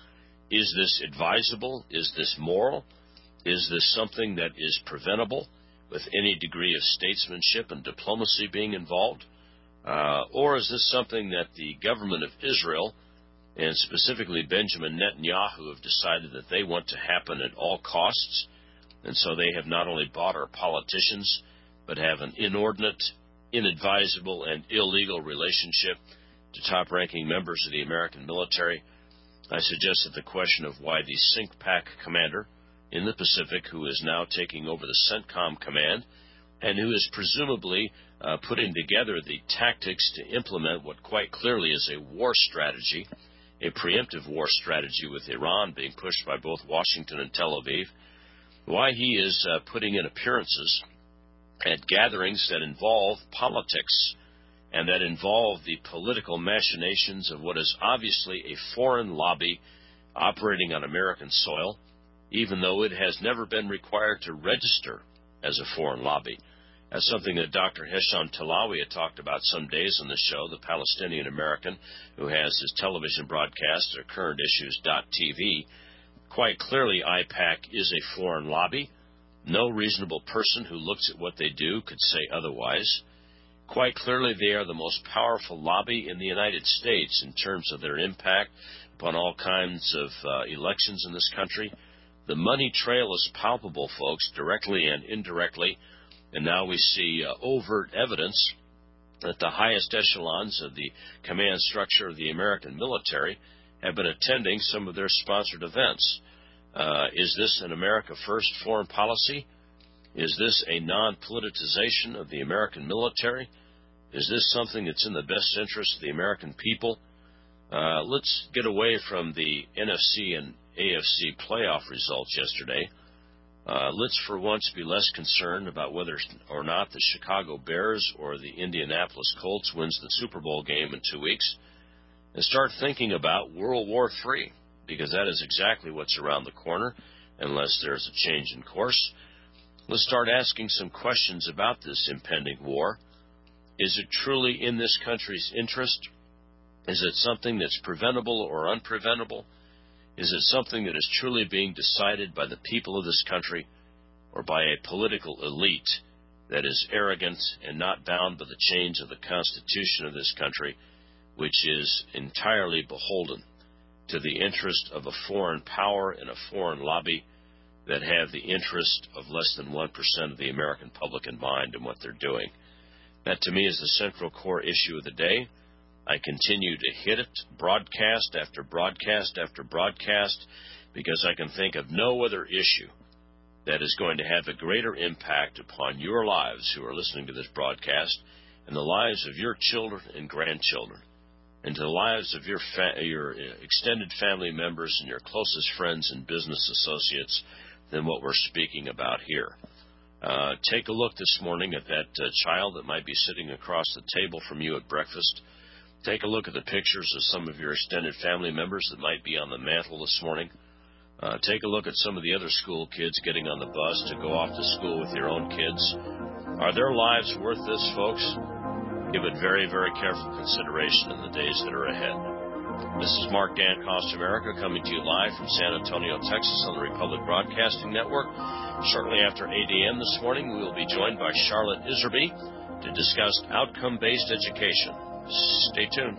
Is this advisable? Is this moral? Is this something that is preventable with any degree of statesmanship and diplomacy being involved? Uh, or is this something that the government of Israel, and specifically Benjamin Netanyahu, have decided that they want to happen at all costs? And so they have not only bought our politicians, but have an inordinate, inadvisable, and illegal relationship to top-ranking members of the American military. I suggest that the question of why the CINCPAC commander in the Pacific, who is now taking over the CENTCOM command, and who is presumably uh, putting together the tactics to implement what quite clearly is a war strategy, a preemptive war strategy with Iran being pushed by both Washington and Tel Aviv, why he is uh, putting in appearances at gatherings that involve politics and that involve the political machinations of what is obviously a foreign lobby operating on American soil, even though it has never been required to register as a foreign lobby. That's something that Doctor Hesham Talawi had talked about some days on the show, the Palestinian American who has his television broadcast at current issues dot t v. Quite clearly, AIPAC is a foreign lobby. No reasonable person who looks at what they do could say otherwise. Quite clearly, they are the most powerful lobby in the United States in terms of their impact upon all kinds of uh, elections in this country. The money trail is palpable, folks, directly and indirectly, and now we see uh, overt evidence that the highest echelons of the command structure of the American military have been attending some of their sponsored events. Uh, is this an America First foreign policy? Is this a non-politicization of the American military? Is this something that's in the best interest of the American people? Uh, let's get away from the N F C and A F C playoff results yesterday. Uh, let's for once be less concerned about whether or not the Chicago Bears or the Indianapolis Colts wins the Super Bowl game in two weeks, and start thinking about World War Three, because that is exactly what's around the corner, unless there's a change in course. Let's start asking some questions about this impending war. Is it truly in this country's interest? Is it something that's preventable or unpreventable? Is it something that is truly being decided by the people of this country or by a political elite that is arrogant and not bound by the chains of the Constitution of this country, which is entirely beholden to the interest of a foreign power and a foreign lobby that have the interest of less than one percent of the American public in mind and what they're doing? That, to me, is the central core issue of the day. I continue to hit it, broadcast after broadcast after broadcast, because I can think of no other issue that is going to have a greater impact upon your lives who are listening to this broadcast and the lives of your children and grandchildren, and to the lives of your fa- your extended family members and your closest friends and business associates than what we're speaking about here. Uh, take a look this morning at that uh, child that might be sitting across the table from you at breakfast. Take a look at the pictures of some of your extended family members that might be on the mantle this morning. Uh, take a look at some of the other school kids getting on the bus to go off to school with your own kids. Are their lives worth this, folks? Give it very, very careful consideration in the days that are ahead. This is Mark Dankoff, America, coming to you live from San Antonio, Texas on the Republic Broadcasting Network. Shortly after eight a.m. this morning, we will be joined by Charlotte Iserby to discuss outcome-based education. Stay tuned.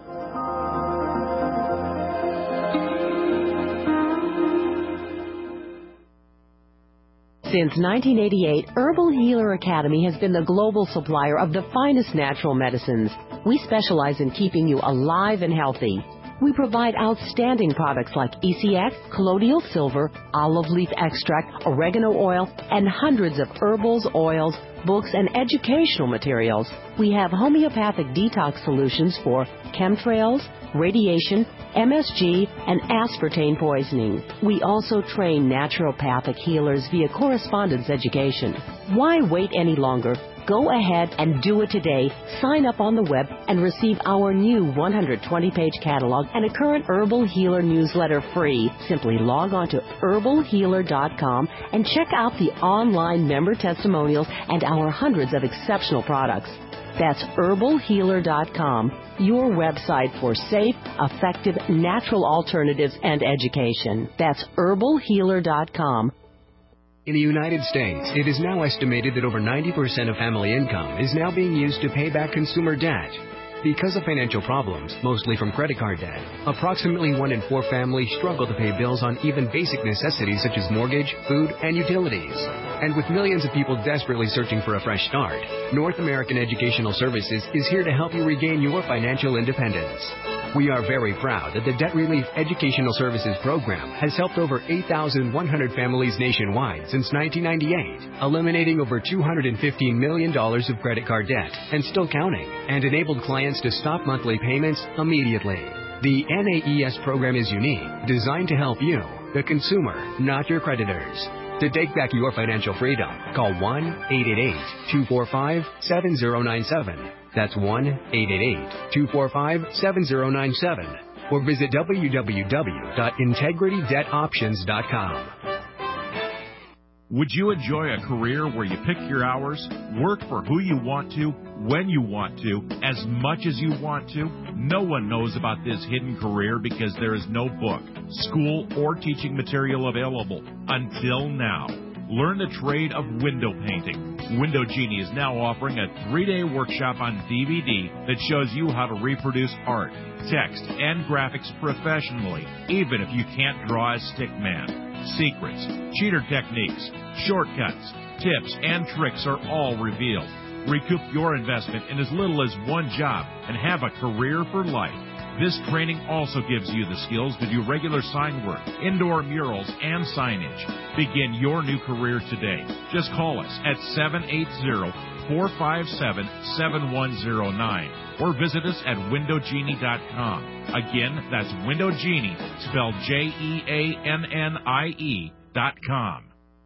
Since nineteen eighty-eight, Herbal Healer Academy has been the global supplier of the finest natural medicines. We specialize in keeping you alive and healthy. We provide outstanding products like E C X, colloidal silver, olive leaf extract, oregano oil, and hundreds of herbals, oils, books, and educational materials. We have homeopathic detox solutions for chemtrails, radiation, M S G, and aspartame poisoning. We also train naturopathic healers via correspondence education. Why wait any longer? Go ahead and do it today. Sign up on the web and receive our new one hundred twenty page catalog and a current Herbal Healer newsletter free. Simply log on to herbal healer dot com and check out the online member testimonials and our hundreds of exceptional products. That's herbal healer dot com, your website for safe, effective, natural alternatives and education. That's herbal healer dot com. In the United States, it is now estimated that over ninety percent of family income is now being used to pay back consumer debt. Because of financial problems, mostly from credit card debt, approximately one in four families struggle to pay bills on even basic necessities such as mortgage, food, and utilities. And with millions of people desperately searching for a fresh start, North American Educational Services is here to help you regain your financial independence. We are very proud that the Debt Relief Educational Services Program has helped over eight thousand one hundred families nationwide since nineteen ninety-eight, eliminating over two hundred fifteen million dollars of credit card debt and still counting, and enabled clients to stop monthly payments immediately. The N A E S program is unique, designed to help you, the consumer, not your creditors. To take back your financial freedom, call one eight eight eight, two four five, seven zero nine seven. That's one eight eight eight, two four five, seven zero nine seven. Or visit w w w dot integrity debt options dot com. Would you enjoy a career where you pick your hours, work for who you want to, when you want to, as much as you want to? No one knows about this hidden career because there is no book, school, or teaching material available until now. Learn the trade of window painting. Window Genie is now offering a three-day workshop on D V D that shows you how to reproduce art, text, and graphics professionally, even if you can't draw a stick man. Secrets, cheater techniques, shortcuts, tips, and tricks are all revealed. Recoup your investment in as little as one job and have a career for life. This training also gives you the skills to do regular sign work, indoor murals, and signage. Begin your new career today. Just call us at seven eight zero, four five seven, seven one zero nine or visit us at window genie dot com. Again, that's Window Genie, spelled J E A N N I E dot com.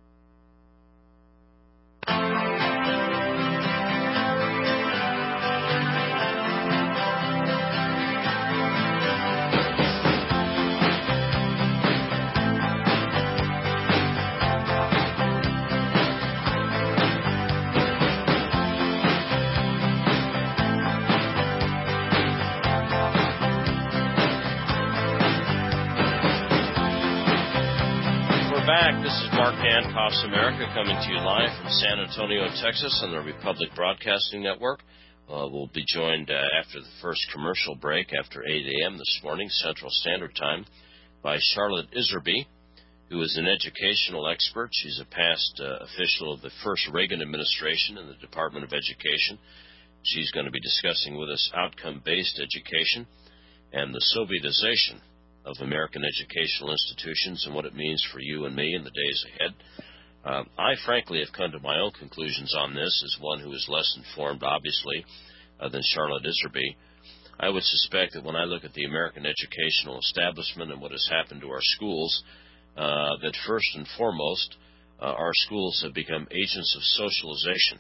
Back. This is Mark Dankoff's America coming to you live from San Antonio, Texas on the Republic Broadcasting Network. Uh, we'll be joined uh, after the first commercial break after eight a.m. this morning, Central Standard Time, by Charlotte Iserby, who is an educational expert. She's a past uh, official of the first Reagan administration in the Department of Education. She's going to be discussing with us outcome-based education and the Sovietization of American educational institutions and what it means for you and me in the days ahead. Uh, I, frankly, have come to my own conclusions on this as one who is less informed, obviously, uh, than Charlotte Iserby. I would suspect that when I look at the American educational establishment and what has happened to our schools, uh, that first and foremost, uh, our schools have become agents of socialization.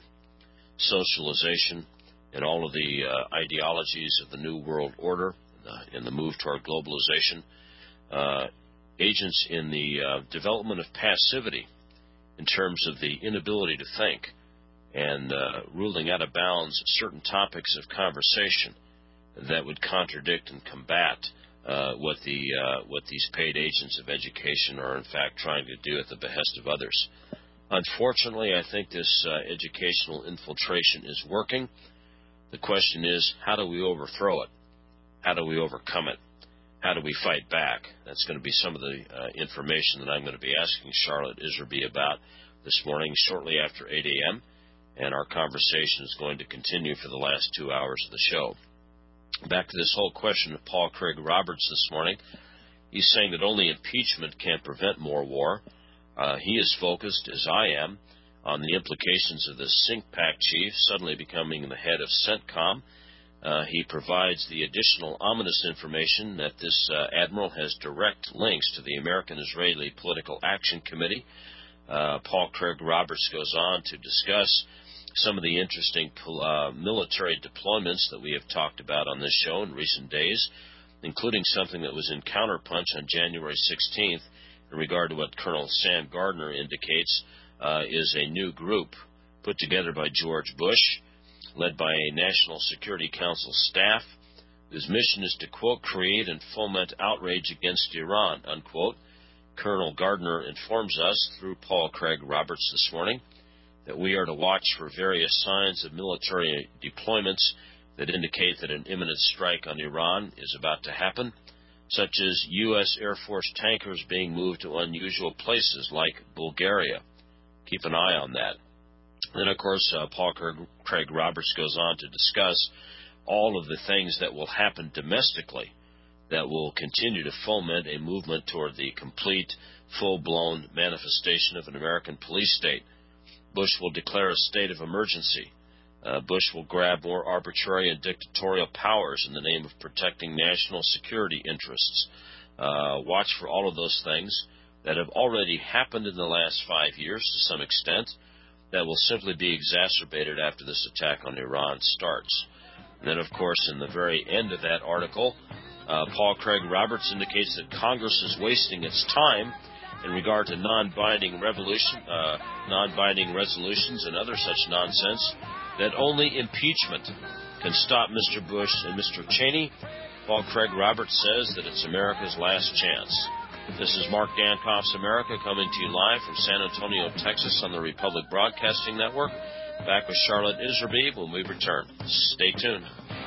Socialization in all of the uh, ideologies of the New World Order, uh, in the move toward globalization, uh, agents in the uh, development of passivity in terms of the inability to think and uh, ruling out of bounds certain topics of conversation that would contradict and combat uh, what the uh, what these paid agents of education are in fact trying to do at the behest of others. Unfortunately, I think this uh, educational infiltration is working. The question is, how do we overthrow it? How do we overcome it? How do we fight back? That's going to be some of the uh, information that I'm going to be asking Charlotte Iserby about this morning shortly after eight a.m., and our conversation is going to continue for the last two hours of the show. Back to this whole question of Paul Craig Roberts this morning. He's saying that only impeachment can prevent more war. Uh, he is focused, as I am, on the implications of the CINCPAC chief suddenly becoming the head of CENTCOM. Uh, he provides the additional ominous information that this uh, admiral has direct links to the American-Israeli Political Action Committee. Uh, Paul Craig Roberts goes on to discuss some of the interesting uh, military deployments that we have talked about on this show in recent days, including something that was in Counterpunch on January sixteenth in regard to what Colonel Sam Gardner indicates uh, is a new group put together by George Bush, led by a National Security Council staff, whose mission is to, quote, create and foment outrage against Iran, unquote. Colonel Gardner informs us through Paul Craig Roberts this morning that we are to watch for various signs of military deployments that indicate that an imminent strike on Iran is about to happen, such as U S Air Force tankers being moved to unusual places like Bulgaria. Keep an eye on that. Then, of course, uh, Paul Craig Roberts goes on to discuss all of the things that will happen domestically that will continue to foment a movement toward the complete, full-blown manifestation of an American police state. Bush will declare a state of emergency. Uh, Bush will grab more arbitrary and dictatorial powers in the name of protecting national security interests. Uh, watch for all of those things that have already happened in the last five years to some extent, that will simply be exacerbated after this attack on Iran starts. And then, of course, in the very end of that article, uh, Paul Craig Roberts indicates that Congress is wasting its time in regard to non-binding revolution, uh, non-binding resolutions and other such nonsense, that only impeachment can stop Mister Bush and Mister Cheney. Paul Craig Roberts says that it's America's last chance. This is Mark Dankoff's America, coming to you live from San Antonio, Texas on the Republic Broadcasting Network. Back with Charlotte Iserby when we return. Stay tuned.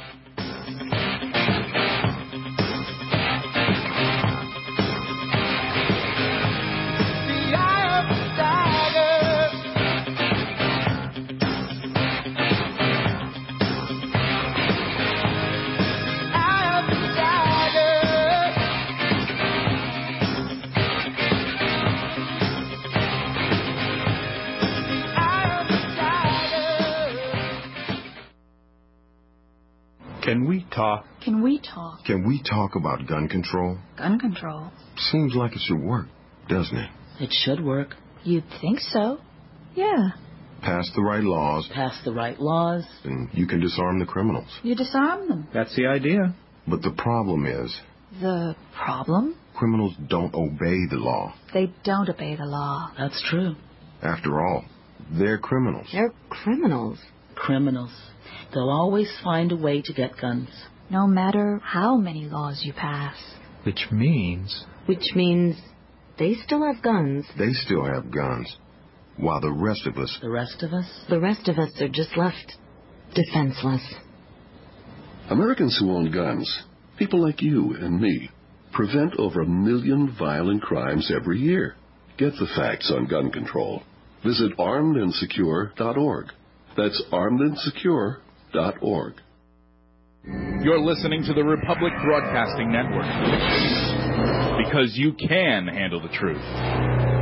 Can we talk? Can we talk? Can we talk about gun control? Gun control? Seems like it should work, doesn't it? It should work. You'd think so. Yeah. Pass the right laws. Pass the right laws. And you can disarm the criminals. You disarm them. That's the idea. But the problem is... The problem? Criminals don't obey the law. They don't obey the law. That's true. After all, they're criminals. They're criminals. Criminals. They'll always find a way to get guns. No matter how many laws you pass. Which means... Which means they still have guns. They still have guns. While the rest of us... The rest of us? The rest of us are just left defenseless. Americans who own guns, people like you and me, prevent over a million violent crimes every year. Get the facts on gun control. Visit armed and secure dot org. That's armed and secure dot org. You're listening to the Republic Broadcasting Network. because you can handle the truth.